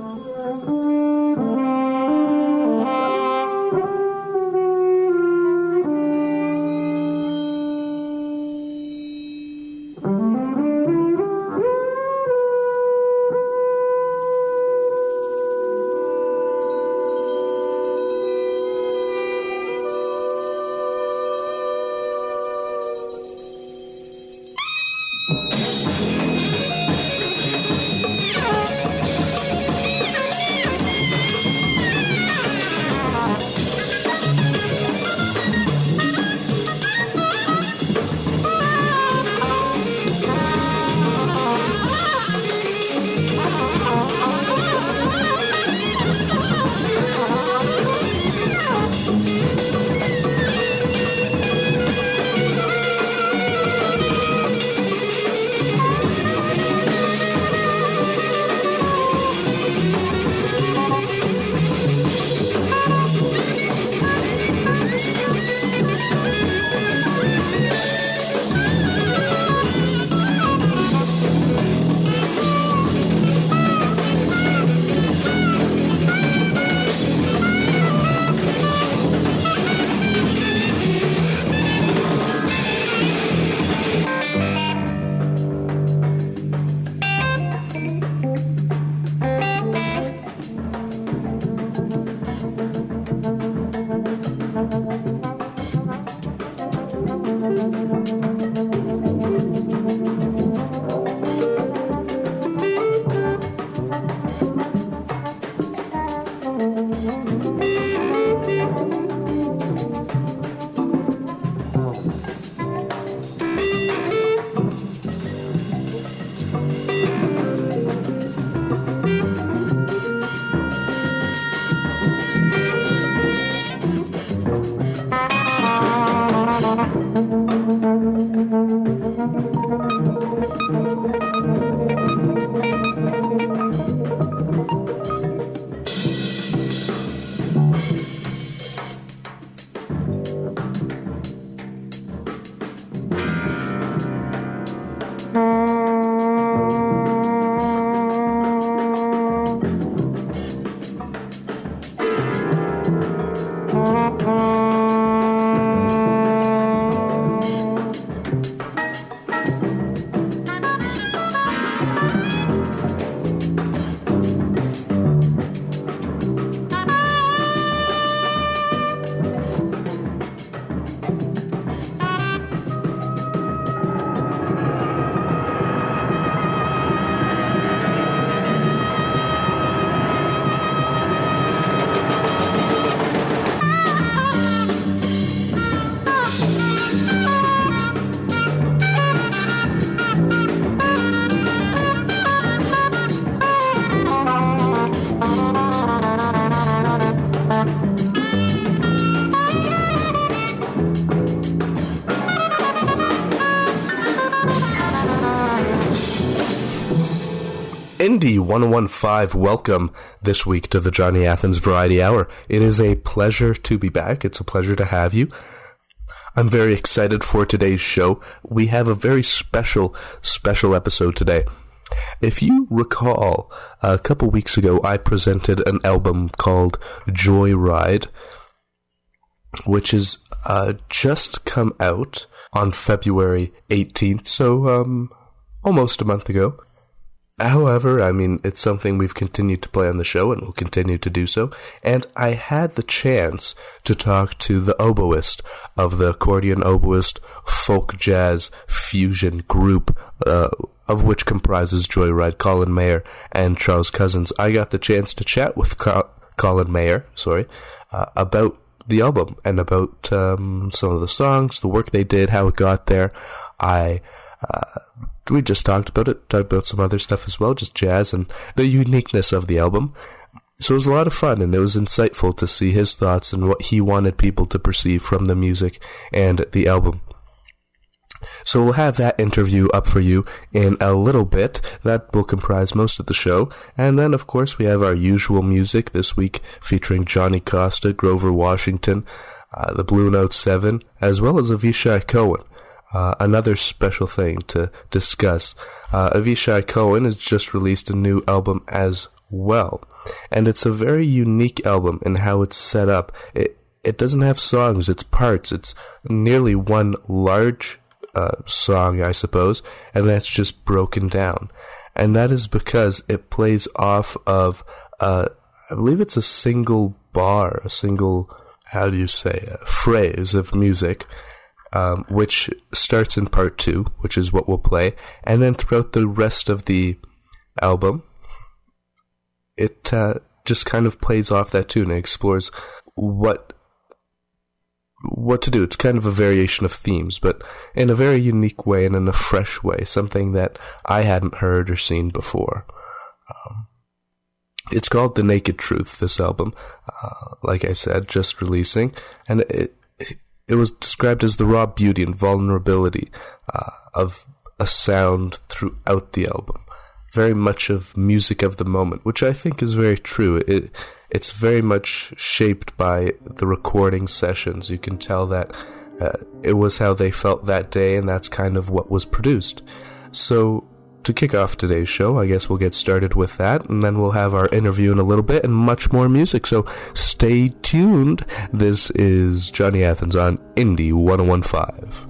Indie 115, welcome this week to the Johnny Athens Variety Hour. It is a pleasure to be back. It's a pleasure to have you. I'm very excited for today's show. We have a very special episode today. If you recall, a couple weeks ago, I presented an album called Joyride, which is just come out on February 18th, so almost a month ago. However, I mean, it's something we've continued to play on the show and will continue to do so. And I had the chance to talk to the oboist of the accordion oboist folk jazz fusion group, of which comprises Joyride, Colin Mayer and Charles Cousins. I got the chance to chat with Colin Mayer, about the album and about some of the songs, the work they did, how it got there. We just talked about some other stuff as well, just jazz and the uniqueness of the album. So it was a lot of fun, and it was insightful to see his thoughts and what he wanted people to perceive from the music and the album. So we'll have that interview up for you in a little bit. That will comprise most of the show. And then, of course, we have our usual music this week featuring Johnny Costa, Grover Washington, the Blue Note 7, as well as Avishai Cohen. Another special thing to discuss. Avishai Cohen has just released a new album as well. and it's a very unique album in how it's set up. It doesn't have songs, it's parts. It's nearly one large song, I suppose, and that's just broken down. And that is because it plays off of, I believe it's a single bar, a single, how do you say, a phrase of music, which starts in part 2, which is what we'll play, and then throughout the rest of the album, it just kind of plays off that tune and explores what to do. It's kind of a variation of themes, but in a very unique way and in a fresh way, something that I hadn't heard or seen before. It's called The Naked Truth, this album, like I said, just releasing, and it was described as the raw beauty and vulnerability of a sound throughout the album. Very much of music of the moment, which I think is very true. It's very much shaped by the recording sessions. You can tell that it was how they felt that day, and that's kind of what was produced. So, to kick off today's show, I guess we'll get started with that, and then we'll have our interview in a little bit and much more music. So, stay tuned. This is Johnny Athens on Indie 1015.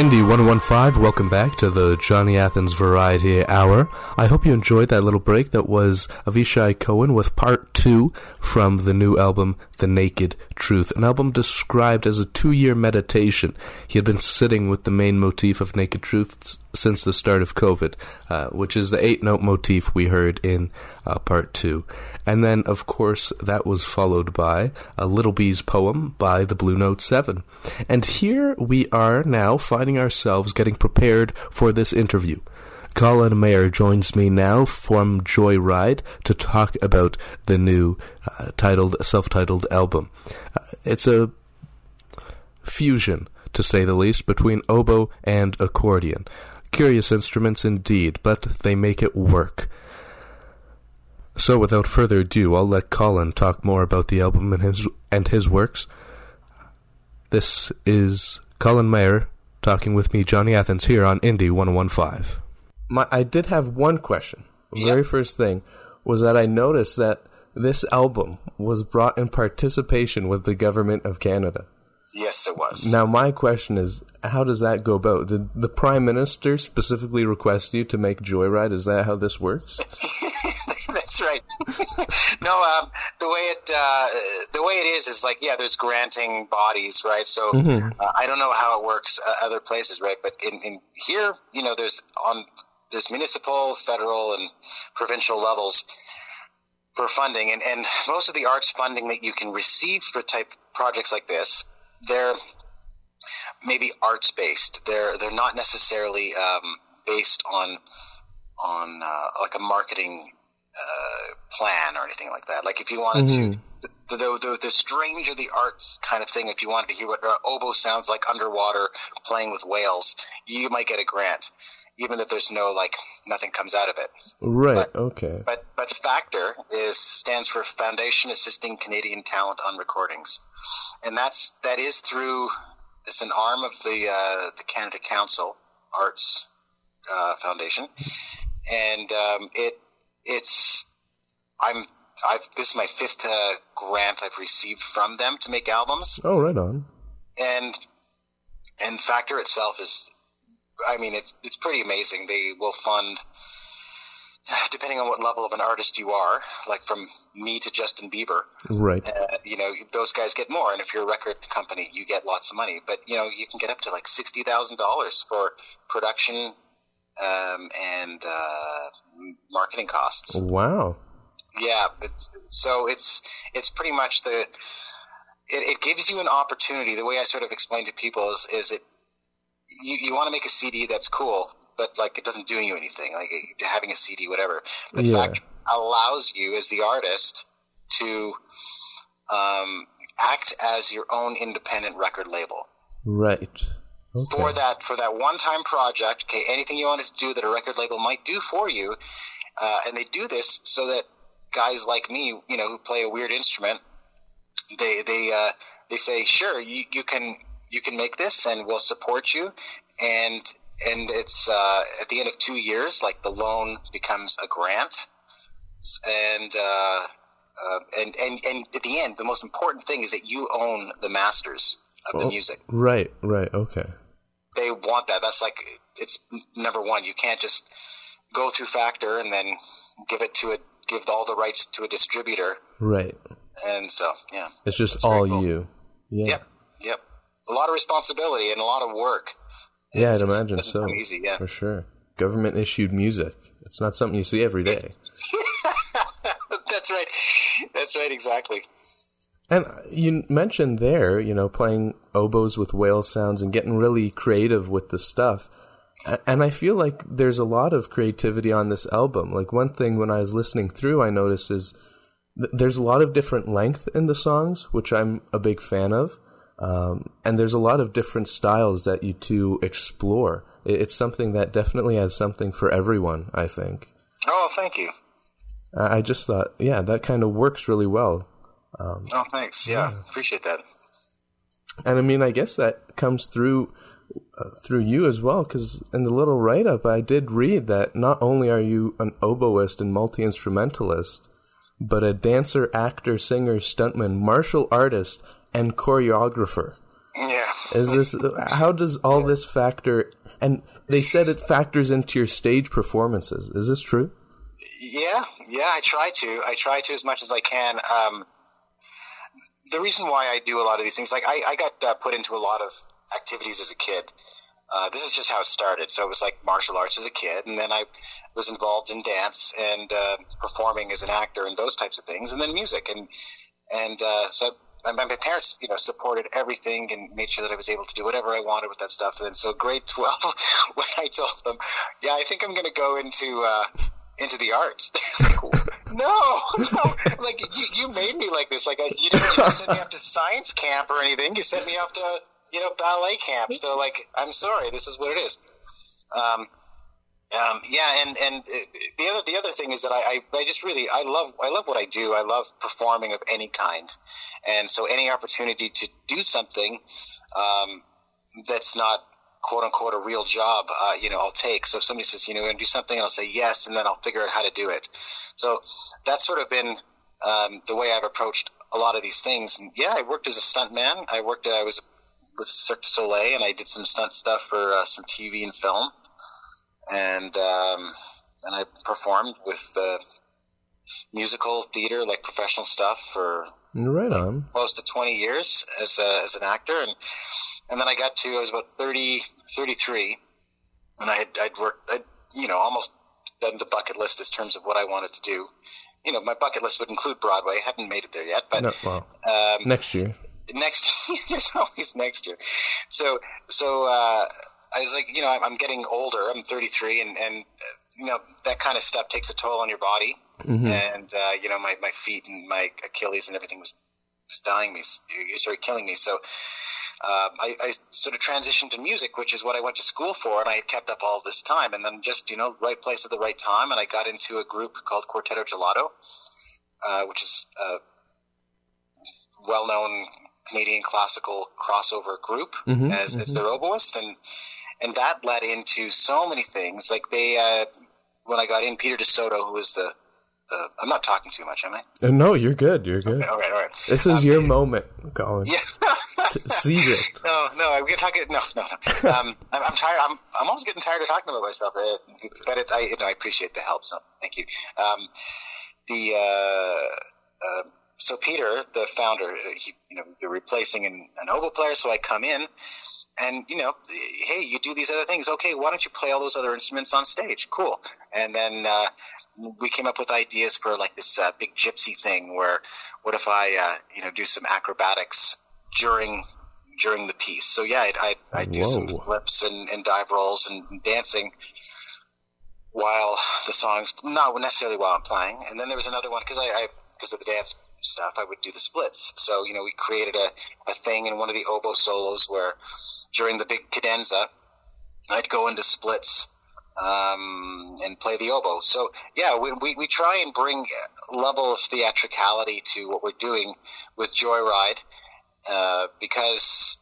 Indy 115, welcome back to the Johnny Athens Variety Hour. I hope you enjoyed that little break. That was Avishai Cohen with part 2 from the new album, The Naked Truth, an album described as a 2-year meditation. He had been sitting with the main motif of Naked Truth since the start of COVID, which is the 8-note motif we heard in part 2. And then, of course, that was followed by a Little Bee's poem by the Blue Note 7. And here we are now finding ourselves getting prepared for this interview. Colin Mayer joins me now from Joyride to talk about the new self-titled album. It's a fusion, to say the least, between oboe and accordion. Curious instruments indeed, but they make it work. So without further ado, I'll let Colin talk more about the album and his works. This is Colin Mayer talking with me, Johnny Athens, here on Indy 115. I did have one question. The very first thing was that I noticed that this album was brought in participation with the Government of Canada. Yes, it was. Now, my question is, how does that go about? Did the Prime Minister specifically request you to make Joyride? Is that how this works? That's right. No, the way it is like, yeah, there's granting bodies, right? So I don't know how it works other places, right? But in here, there's municipal, federal, and provincial levels for funding, and most of the arts funding that you can receive for type projects like this, they're maybe arts based. They're not necessarily based on like a marketing plan or anything like that. Like if you wanted to, the stranger the arts kind of thing, if you wanted to hear what oboe sounds like underwater playing with whales, you might get a grant, even if there's nothing comes out of it. Right. Okay. But FACTOR stands for Foundation Assisting Canadian Talent on Recordings, and that is through, it's an arm of the Canada Council Arts Foundation, and this is my 5th grant I've received from them to make albums. Oh, right on. And FACTOR itself is, it's pretty amazing. They will fund, depending on what level of an artist you are, like from me to Justin Bieber. Right. Those guys get more, and if you're a record company, you get lots of money. But you can get up to like $60,000 for production and marketing costs. Wow. Yeah, it's pretty much it gives you an opportunity. The way I sort of explain to people is you want to make a CD that's cool, but like it doesn't do you anything, like having a CD, whatever. But FACTOR allows you as the artist to act as your own independent record label. Right. Okay. For that one-time project, okay, anything you wanted to do that a record label might do for you, and they do this so that guys like me, who play a weird instrument, they say, sure, you can make this, and we'll support you, and it's at the end of 2 years, like the loan becomes a grant, and at the end, the most important thing is that you own the masters of the music. Right, okay. They want that. That's like, it's number one. You can't just go through FACTOR and then give all the rights to a distributor. Right. And so, yeah. It's just all cool. You. Yeah. Yep. A lot of responsibility and a lot of work. Yeah, I'd imagine so. Easy, yeah. For sure. Government issued music. It's not something you see every day. That's right, exactly. And you mentioned there, playing oboes with whale sounds and getting really creative with the stuff. And I feel like there's a lot of creativity on this album. Like one thing when I was listening through, I noticed is there's a lot of different length in the songs, which I'm a big fan of. And there's a lot of different styles that you two explore. It's something that definitely has something for everyone, I think. Oh, thank you. I just thought, that kind of works really well. Thanks. Yeah, appreciate that. And I guess that comes through you as well, because in the little write-up, I did read that not only are you an oboist and multi-instrumentalist, but a dancer, actor, singer, stuntman, martial artist, and choreographer. Yeah. Is this, how does all this factor, and they said it factors into your stage performances. Is this true? Yeah, I try to as much as I can. The reason why I do a lot of these things, like I got put into a lot of activities as a kid. This is just how it started. So it was like martial arts as a kid, and then I was involved in dance and performing as an actor and those types of things, and then music. So my parents, supported everything and made sure that I was able to do whatever I wanted with that stuff. And then so grade 12, when I told them, yeah, I think I'm going to go into the arts. Like, no, like you made me like this. Like you didn't send me up to science camp or anything. You sent me up to ballet camp. So like, I'm sorry, this is what it is. And the other thing is that I just really I love what I do. I love performing of any kind, and so any opportunity to do something that's not quote unquote a real job, I'll take. So if somebody says, and do something, I'll say yes, and then I'll figure out how to do it. So that's sort of been the way I've approached a lot of these things. And yeah, I worked as a stuntman. I was with Cirque du Soleil, and I did some stunt stuff for some TV and film. And I performed with musical theater, like professional stuff, for right on close to 20 years as an actor, and then I was about 33, and I'd worked, almost done the bucket list in terms of what I wanted to do. My bucket list would include Broadway. I hadn't made it there yet, but next year. There's always next year. So I was like, I'm getting older. I'm 33, and that kind of stuff takes a toll on your body. Mm-hmm. And my feet and my Achilles and everything was dying me. You started killing me. So I sort of transitioned to music, which is what I went to school for, and I had kept up all this time. And then just right place at the right time, and I got into a group called Quartetto Gelato, which is a well-known Canadian classical crossover group as their oboist, and that led into so many things. Like when I got in, Peter DeSoto, who was the I'm not talking too much, am I? No, you're good. You're good. Okay, all right. This is your moment, Colin. Yeah. Seize it. No, I'm gonna talk. No. I'm tired. I'm almost getting tired of talking about myself. But I appreciate the help. So thank you. So Peter, the founder, they're replacing an oboe player. So I come in. And, hey, you do these other things. Okay, why don't you play all those other instruments on stage? Cool. And then we came up with ideas for like this big gypsy thing where what if I, do some acrobatics during the piece. So, yeah, I do some flips and dive rolls and dancing while the song's – not necessarily while I'm playing. And then there was another one because of the dance stuff, I would do the splits. So, we created a thing in one of the oboe solos where – during the big cadenza, I'd go into splits and play the oboe. So, yeah, we try and bring a level of theatricality to what we're doing with Joyride because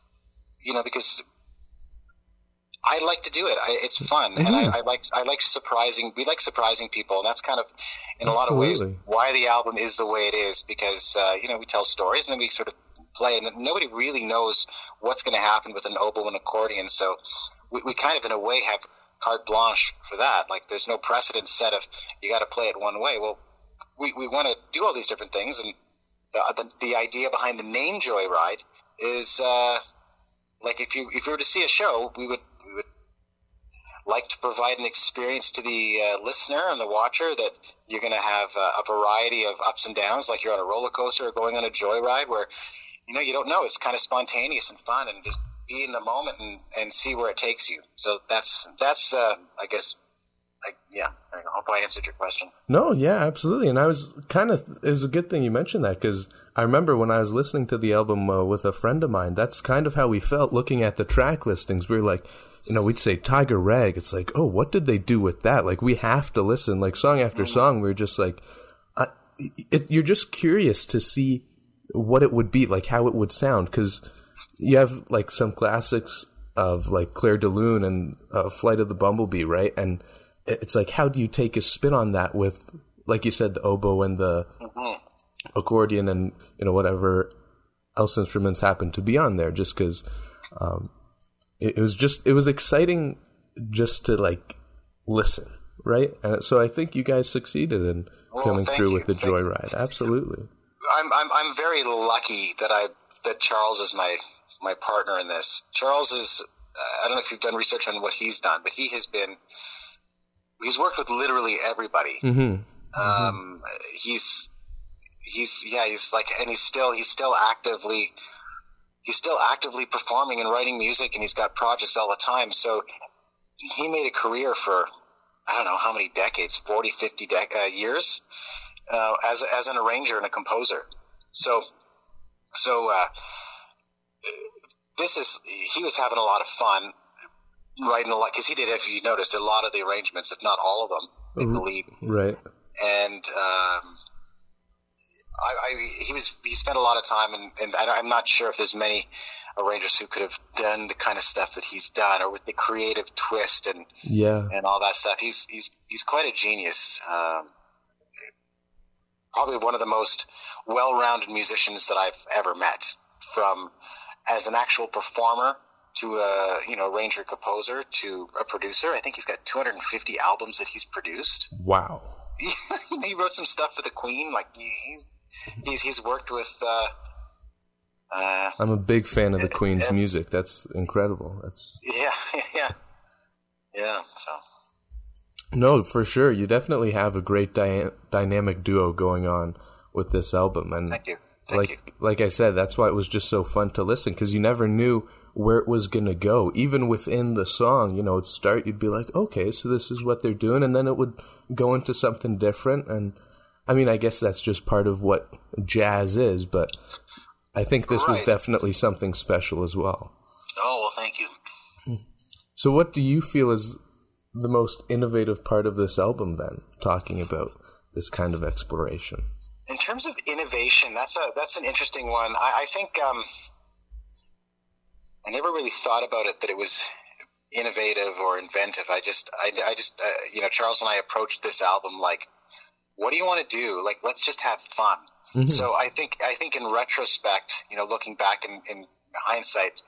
I like to do it. It's fun, and I like surprising. We like surprising people, and that's kind of, in a lot of ways, why the album is the way it is. Because we tell stories, and then we sort of play, and nobody really knows what's going to happen with an oboe and accordion. So we kind of, in a way, have carte blanche for that. Like, there's no precedent set of you got to play it one way. Well, we want to do all these different things, and the idea behind the name Joyride is like if you were to see a show, we would like to provide an experience to the listener and the watcher that you're going to have a variety of ups and downs, like you're on a roller coaster or going on a joyride where, you don't know. It's kind of spontaneous and fun, and just be in the moment and see where it takes you. So that's I guess, I hope I answered your question. No, yeah, absolutely. And it was a good thing you mentioned that, because I remember when I was listening to the album with a friend of mine, that's kind of how we felt looking at the track listings. We were like, we'd say Tiger Rag. It's like, oh, what did they do with that? Like, we have to listen, like song after song. We were just like, you're just curious to see what it would be, like how it would sound. Because you have like some classics of like Clair de Lune and Flight of the Bumblebee, right? And it's like, how do you take a spin on that with, like you said, the oboe and the accordion and, whatever else instruments happen to be on there, just because It was exciting just to like listen, right? And so I think you guys succeeded in coming through with the Joyride. Absolutely. I'm very lucky that Charles is my partner in this. Charles is, I don't know if you've done research on what he's done, but he's worked with literally everybody. Mm-hmm. He's like, and he's still actively performing and writing music, and he's got projects all the time. So he made a career for, I don't know how many decades, 40, 50 years, as an arranger and a composer. So he was having a lot of fun writing a lot, because he did, if you noticed, a lot of the arrangements, if not all of them, I believe. Right. And he spent a lot of time, and I'm not sure if there's many arrangers who could have done the kind of stuff that he's done, or with the creative twist and all that stuff. He's quite a genius. Probably one of the most well-rounded musicians that I've ever met, from as an actual performer to a arranger, composer, to a producer. I think he's got 250 albums that he's produced. Wow. He wrote some stuff for the Queen. Like he's worked with. I'm a big fan of the Queen's music. That's incredible. That's yeah. So. No, for sure. You definitely have a great dynamic duo going on with this album, and thank you. Like I said, that's why it was just so fun to listen, because you never knew where it was going to go. Even within the song, it'd start, you'd be like, okay, so this is what they're doing, and then it would go into something different. And I mean, I guess that's just part of what jazz is, but I think this was definitely something special as well. Oh, well, thank you. So what do you feel is the most innovative part of this album then, talking about this kind of exploration? In terms of innovation, that's an interesting one. I think I never really thought about it that it was innovative or inventive. I just Charles and I approached this album like, what do you want to do? Like, let's just have fun. Mm-hmm. So I think in retrospect, looking back in hindsight,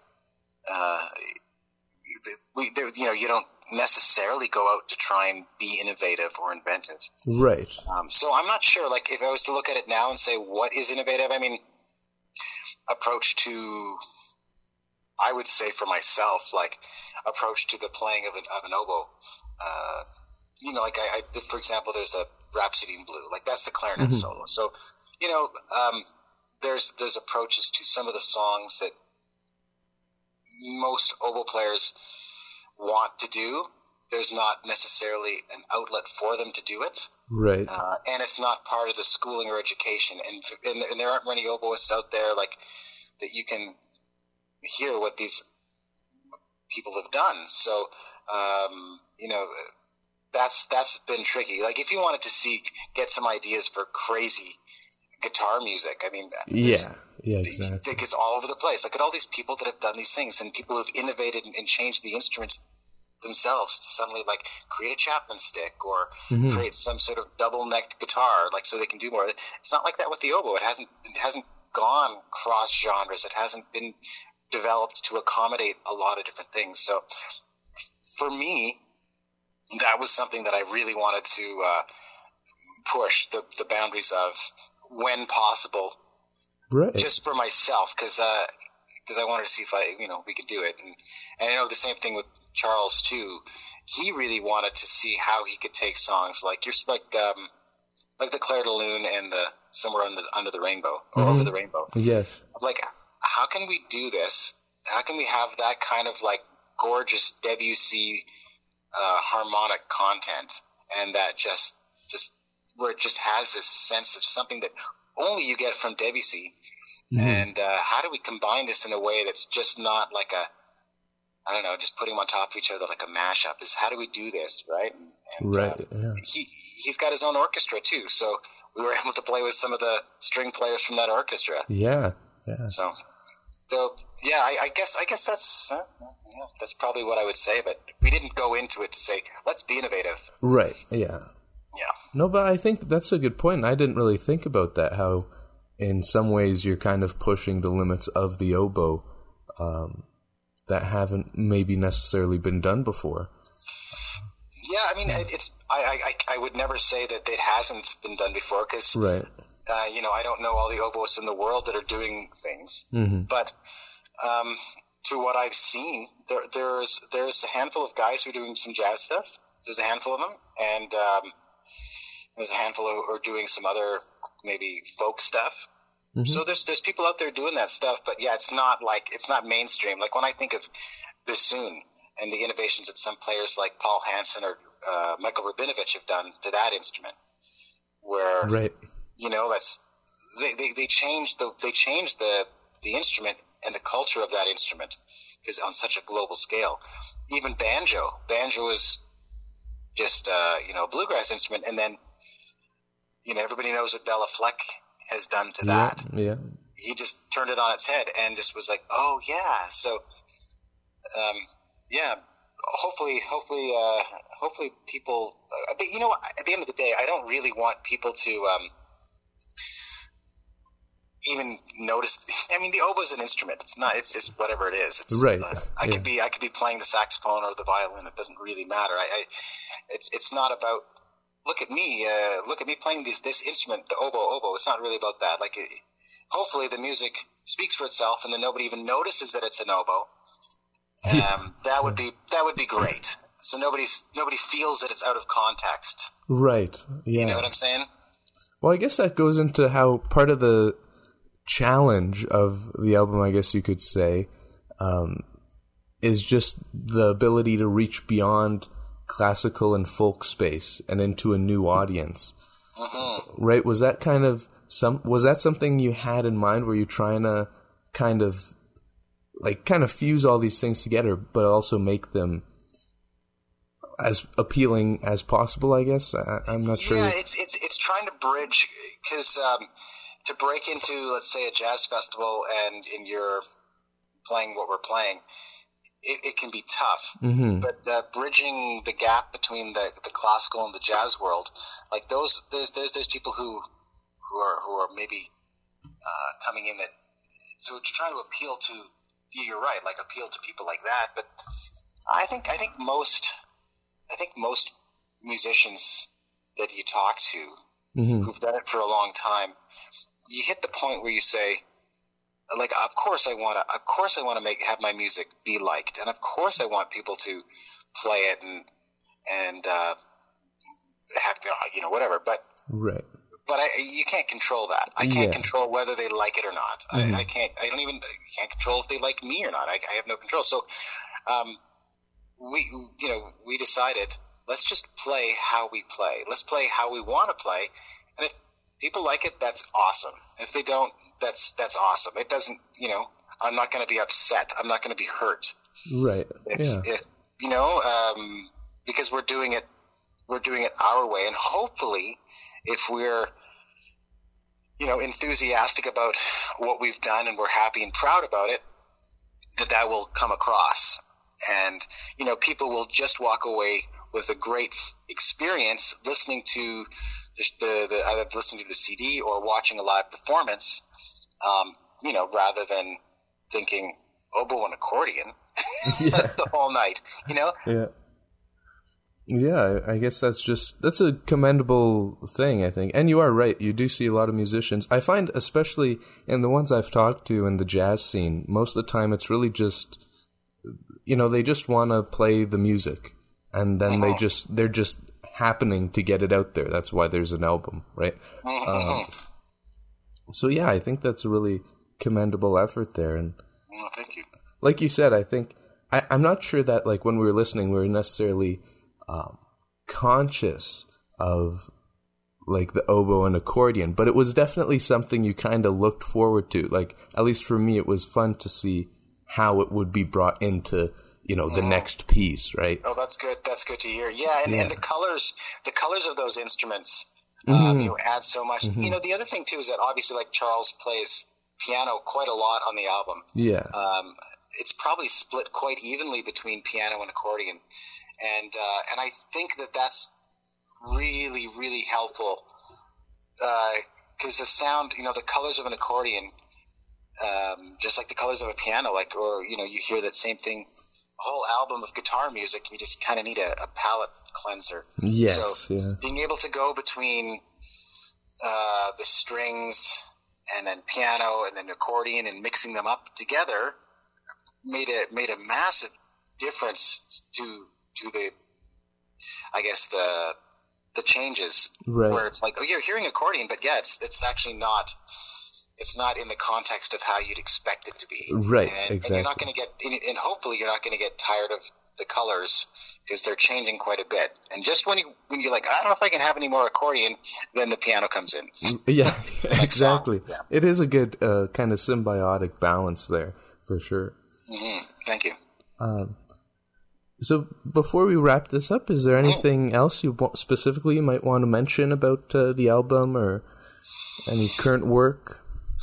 you don't necessarily go out to try and be innovative or inventive. Right. So I'm not sure, like, if I was to look at it now and say, what is innovative? I mean, approach to, I would say for myself, like, approach to the playing of an oboe. Like I for example, there's a Rhapsody in Blue, like that's the clarinet mm-hmm. solo. So, there's approaches to some of the songs that most oboe players want to do. There's not necessarily an outlet for them to do it. Right. And it's not part of the schooling or education. And there aren't many oboists out there like that you can hear what these people have done. So, that's been tricky. Like if you wanted to get some ideas for crazy guitar music, I mean, exactly. It's all over the place. Look at all these people that have done these things, and people who've innovated and changed the instruments themselves to suddenly like create a Chapman stick or mm-hmm. create some sort of double-necked guitar, like so they can do more. It's not like that with the oboe. It hasn't gone cross genres. It hasn't been developed to accommodate a lot of different things. So for me, that was something that I really wanted to push the boundaries of when possible, right? Just for myself, because I wanted to see if we could do it, and I know the same thing with Charles too. He really wanted to see how he could take songs like the Clair de Lune and the Somewhere Under the Rainbow or mm-hmm. Over the Rainbow. Yes. Like, how can we do this? How can we have that kind of like gorgeous Debussy harmonic content, and that just where it just has this sense of something that only you get from Debussy, mm-hmm. and how do we combine this in a way that's just not like just putting them on top of each other like a mashup? Is how do we do this, right? And, right. Yeah. He's got his own orchestra too, so we were able to play with some of the string players from that orchestra. Yeah. So yeah, I guess that's probably what I would say. But we didn't go into it to say let's be innovative. Right. Yeah. Yeah. No, but I think that's a good point. I didn't really think about that. How, in some ways, you're kind of pushing the limits of the oboe, that haven't maybe necessarily been done before. Yeah, I mean, I would never say that it hasn't been done before, because right. I don't know all the oboists in the world that are doing things, but to what I've seen, there's a handful of guys who are doing some jazz stuff. There's a handful of them, and there's a handful who are doing some other maybe folk stuff. So there's people out there doing that stuff, but yeah, it's not mainstream. Like when I think of bassoon and the innovations that some players like Paul Hansen or Michael Rabinovich have done to that instrument, where right. that's they changed the instrument and the culture of that instrument is on such a global scale. Even banjo is just a bluegrass instrument, and then everybody knows what Bela Fleck has done to that. Yeah. He just turned it on its head and just was like, oh yeah. So hopefully people but at the end of the day, I don't really want people to even notice. I mean, the oboe is an instrument. It's just whatever it is. It's, right. I could be playing the saxophone or the violin. It doesn't really matter. It's not about look at me playing this instrument, the oboe. It's not really about that. Like, hopefully the music speaks for itself, and then nobody even notices that it's an oboe. That would be great. So nobody feels that it's out of context. Right. Yeah. You know what I'm saying? Well, I guess that goes into how part of the challenge of the album, I guess you could say, is just the ability to reach beyond classical and folk space and into a new audience. Right? Was that something you had in mind? Were you trying to kind of fuse all these things together, but also make them as appealing as possible, I guess? I'm not sure. Yeah, it's trying to bridge, because to break into, let's say, a jazz festival and you're playing what we're playing, it can be tough. But bridging the gap between the classical and the jazz world, like there's people who are maybe coming in that, so trying to appeal to, you're right, like appeal to people like that. But I think most musicians that you talk to who've done it for a long time, you hit the point where you say, like, of course I want to have my music be liked, and of course I want people to play it and have whatever. But right. But you can't control that. I can't control whether they like it or not. I can't control if they like me or not. I have no control. So, we decided, let's just play how we play. Let's play how we want to play. And if people like it, that's awesome. If they don't, that's awesome. It doesn't, I'm not going to be upset. I'm not going to be hurt. Right. If because we're doing it our way. And hopefully, if we're, enthusiastic about what we've done and we're happy and proud about it, that will come across. And, people will just walk away with a great experience listening to either listening to the CD or watching a live performance, rather than thinking oboe and accordion the whole night, Yeah. Yeah, I guess that's a commendable thing, I think. And you are right, you do see a lot of musicians. I find, especially in the ones I've talked to in the jazz scene, most of the time it's really just, they just want to play the music. And then they're just happening to get it out there. That's why there's an album, right? So yeah, I think that's a really commendable effort there. And thank you. Like you said, I think, I'm not sure that, like, when we were listening, we were necessarily conscious of, like, the oboe and accordion, but it was definitely something you kind of looked forward to. Like, at least for me, it was fun to see how it would be brought into, the next piece, right? Oh, that's good. That's good to hear. Yeah, and the colors of those instruments, add so much. The other thing too is that obviously, like, Charles plays piano quite a lot on the album. Yeah. It's probably split quite evenly between piano and accordion. And I think that's really, really helpful, because the sound, the colors of an accordion just like the colors of a piano, like, or, you know, you hear that same thing, a whole album of guitar music, you just kind of need a palette cleanser. Yes. So being able to go between the strings and then piano and then accordion and mixing them up together made a massive difference to the, I guess, the changes, right, where it's like, oh, you're hearing accordion, but yeah, it's actually not. It's not in the context of how you'd expect it to be. Right, and exactly. And you're not going to get, and hopefully you're not going to get tired of the colors, because they're changing quite a bit. And just when you're like, I don't know if I can have any more accordion, then the piano comes in. Yeah, exactly. Yeah. It is a good kind of symbiotic balance there, for sure. Mm-hmm. Thank you. So before we wrap this up, is there anything else you specifically you might want to mention about the album or any current work?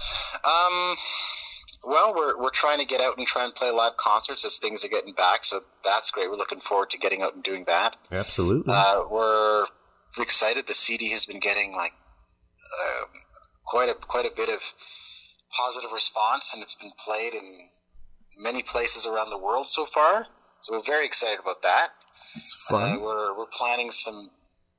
Well, we're trying to get out and try and play live concerts as things are getting back, so that's great. We're looking forward to getting out and doing that. Absolutely. We're excited. The CD has been getting like quite a bit of positive response, and it's been played in many places around the world so far. So we're very excited about that. It's fun. We're planning some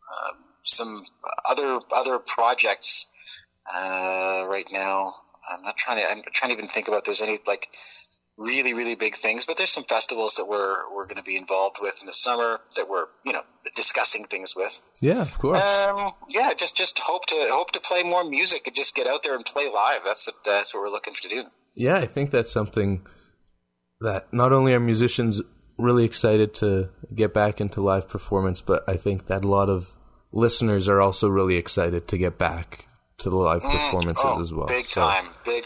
other projects right now. I'm trying to even think about if there's any like really, really big things, but there's some festivals that we're going to be involved with in the summer that we're, you know, discussing things with. Yeah, of course. Yeah, just hope to play more music and just get out there and play live. That's what we're looking to do. Yeah, I think that's something that not only are musicians really excited to get back into live performance, but I think that a lot of listeners are also really excited to get back to the live performances as well. Big time.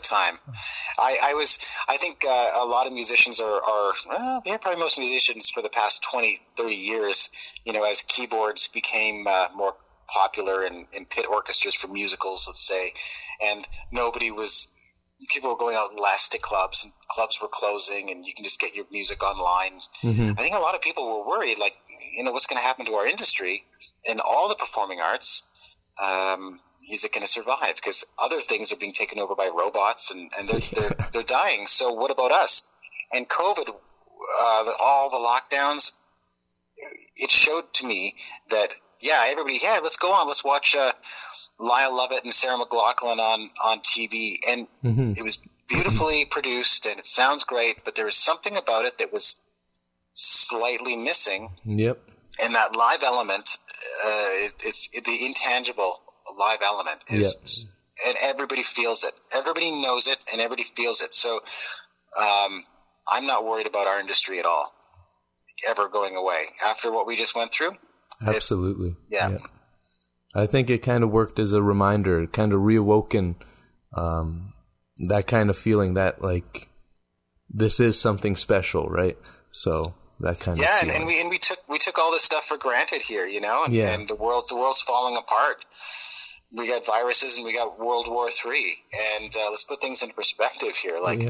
I think a lot of musicians probably most musicians for the past 20, 30 years, you know, as keyboards became more popular in pit orchestras for musicals, let's say, and people were going out less to clubs, and clubs were closing, and you can just get your music online. Mm-hmm. I think a lot of people were worried, like, you know, what's going to happen to our industry and all the performing arts? Is it going to survive? Because other things are being taken over by robots, and they're dying. So what about us? And COVID, all the lockdowns, it showed to me that, let's go on. Let's watch Lyle Lovett and Sarah McLachlan on TV. And it was beautifully produced, and it sounds great, but there was something about it that was slightly missing. Yep. And that live element, it's the intangible live element is, and everybody feels it. Everybody knows it, and everybody feels it. So I'm not worried about our industry at all ever going away after what we just went through. Absolutely. Yeah. I think it kind of worked as a reminder, kind of reawoken that kind of feeling that, like, this is something special, right? So that kind of feeling. and we took all this stuff for granted here, you know, and the world's falling apart. We got viruses and we got World War III, and let's put things into perspective here. Like,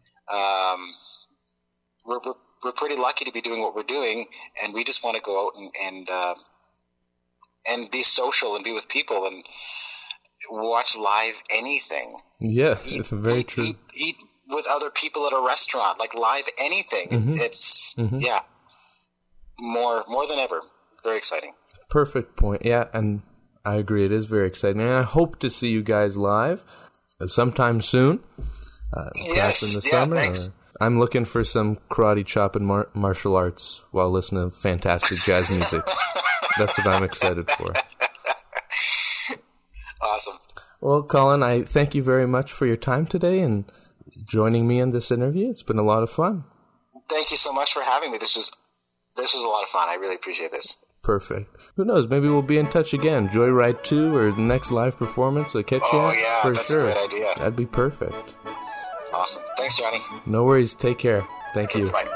we're pretty lucky to be doing what we're doing, and we just want to go out and be social and be with people and watch live anything. Yeah, it's very true. Eat with other people at a restaurant, like live anything. Mm-hmm. It's more than ever. Very exciting. Perfect point. Yeah, and I agree. It is very exciting, and I hope to see you guys live sometime soon. Perhaps in the summer. Thanks. I'm looking for some karate chop and martial arts while listening to fantastic jazz music. That's what I'm excited for. Awesome. Well, Colin, I thank you very much for your time today and joining me in this interview. It's been a lot of fun. Thank you so much for having me. This was a lot of fun. I really appreciate this. Perfect. Who knows? Maybe we'll be in touch again. Joyride 2 or the next live performance. I'll catch you for that's sure. A great idea. That'd be perfect. Awesome. Thanks, Johnny. No worries. Take care. Thank you. Bye.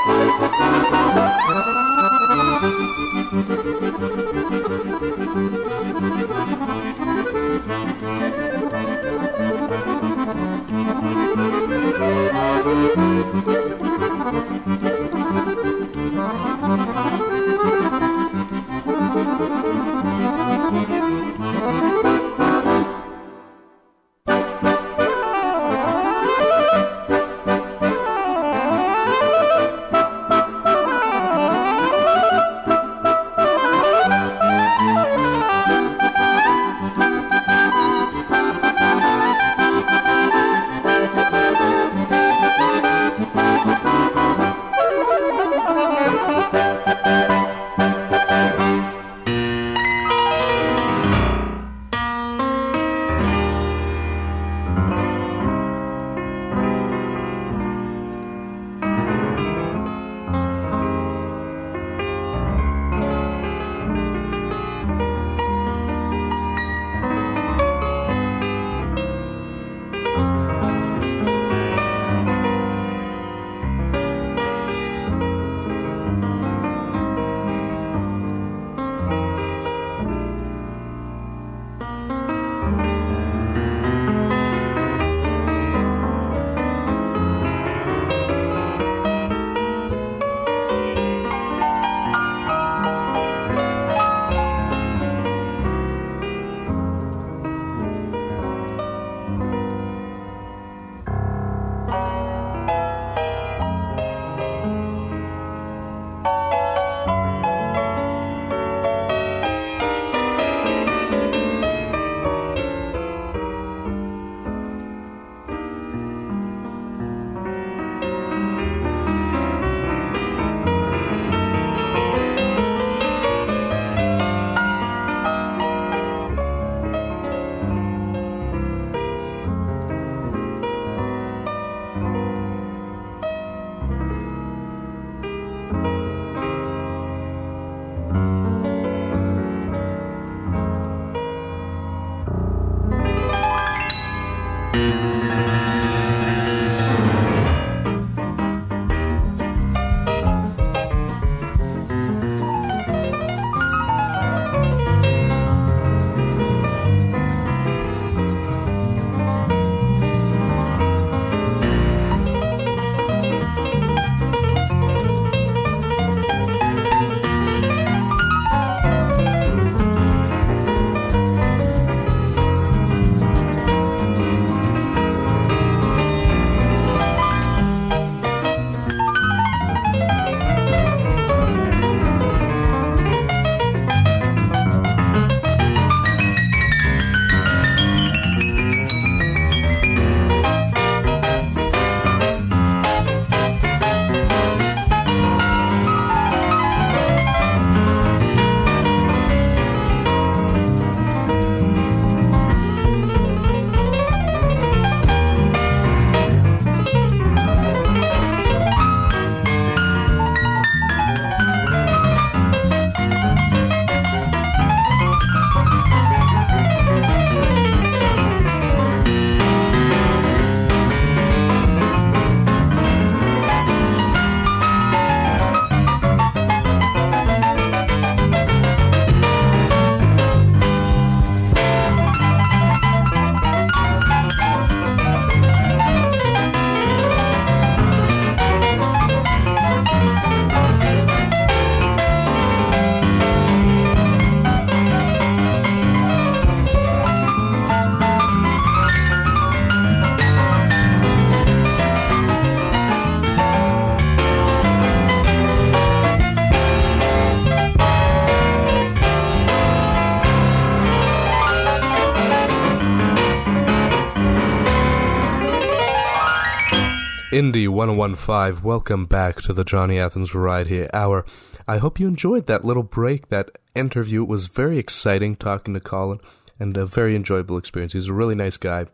Indie 1015, welcome back to the Johnny Athens Variety Hour. I hope you enjoyed that little break, that interview. It was very exciting talking to Colin, and a very enjoyable experience. He's a really nice guy,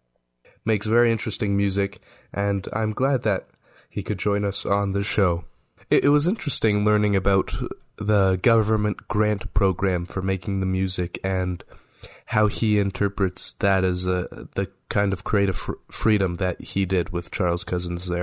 makes very interesting music, and I'm glad that he could join us on the show. It was interesting learning about the government grant program for making the music and how he interprets that as the kind of creative freedom that he did with Charles Cousins there.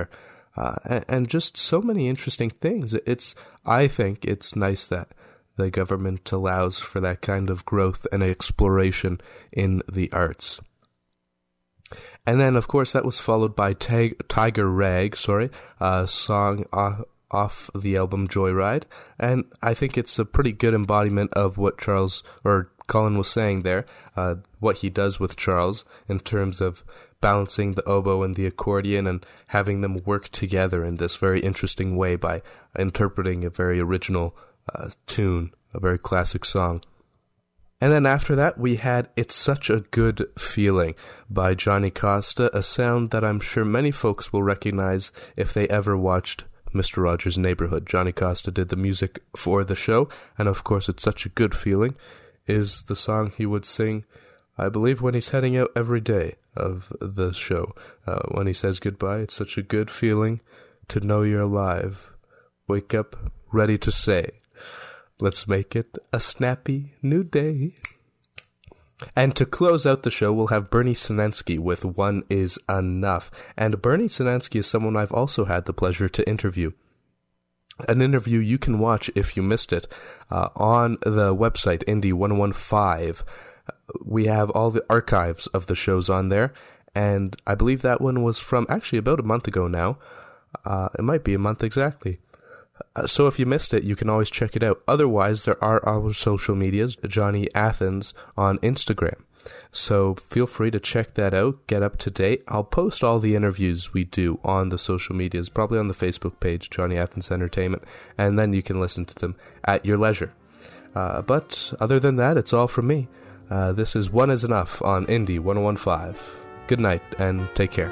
and just so many interesting things. I think it's nice that the government allows for that kind of growth and exploration in the arts. And then, of course, that was followed by Tiger Rag, a song off the album Joyride. And I think it's a pretty good embodiment of what Colin was saying there, what he does with Charles in terms of balancing the oboe and the accordion and having them work together in this very interesting way by interpreting a very original tune, a very classic song. And then after that, we had It's Such a Good Feeling by Johnny Costa, a sound that I'm sure many folks will recognize if they ever watched Mr. Rogers' Neighborhood. Johnny Costa did the music for the show, and of course, It's Such a Good Feeling is the song he would sing, I believe, when he's heading out every day of the show. When he says goodbye, it's such a good feeling to know you're alive. Wake up, ready to say, let's make it a snappy new day. And to close out the show, we'll have Bernie Sinensky with One Is Enough. And Bernie Sinensky is someone I've also had the pleasure to interview. An interview you can watch if you missed it on the website, Indie 115. We have all the archives of the shows on there, and I believe that one was from actually about a month ago now. It might be a month exactly. So if you missed it, you can always check it out. Otherwise, there are our social medias, Johnny Athens on Instagram. So feel free to check that out, get up to date. I'll post all the interviews we do on the social medias, probably on the Facebook page, Johnny Athens Entertainment, and then you can listen to them at your leisure. But other than that, it's all from me. This is One Is Enough on Indie 115. Good night and take care.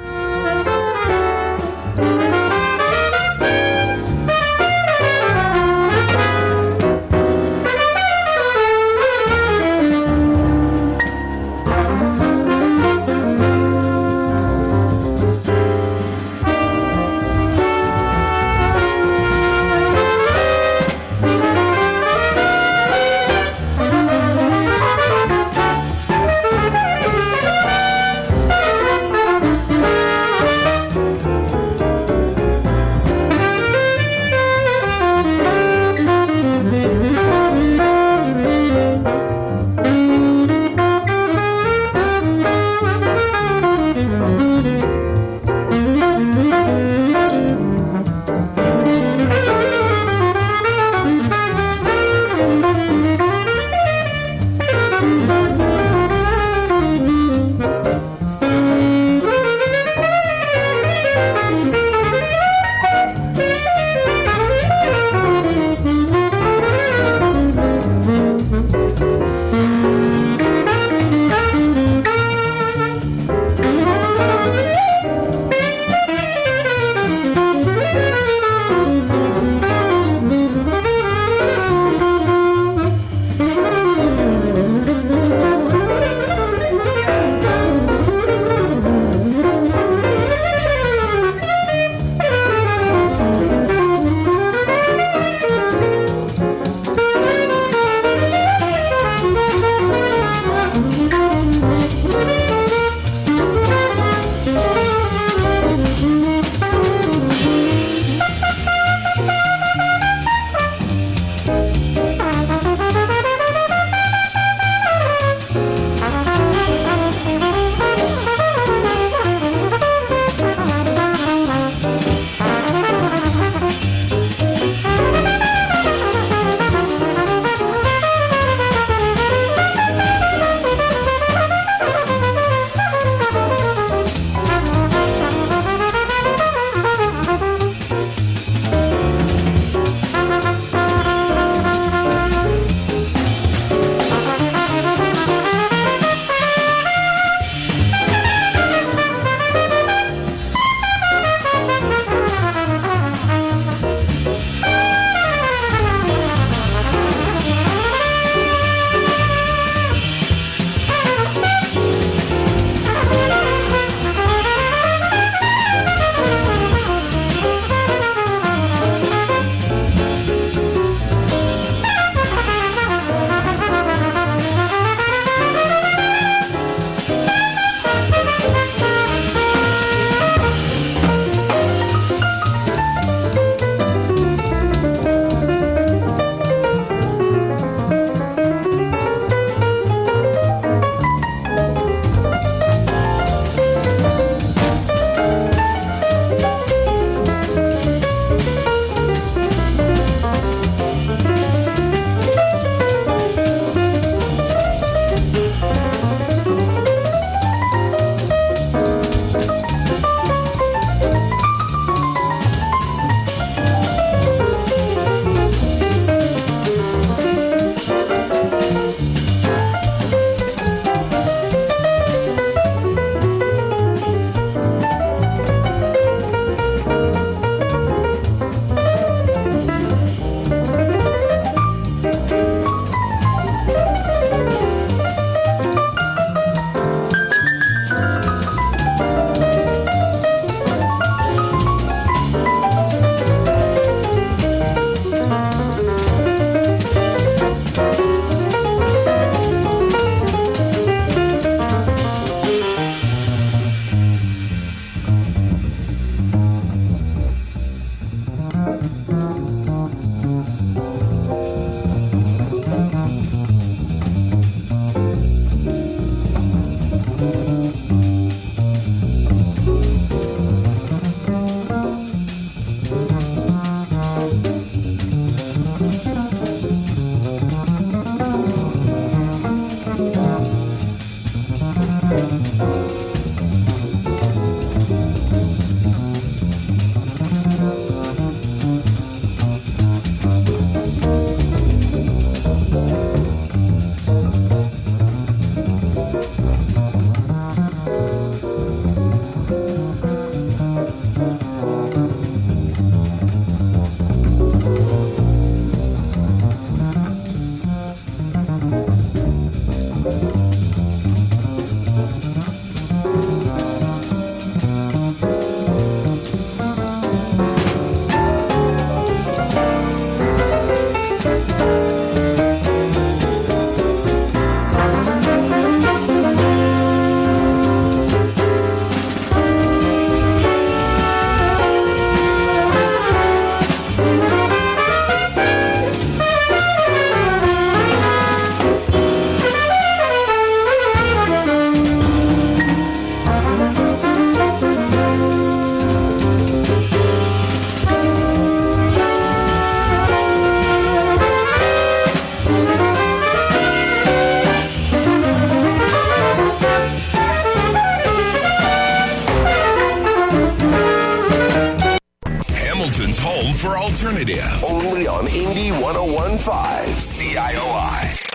Radio. Only on Indie 101.5 CIOI.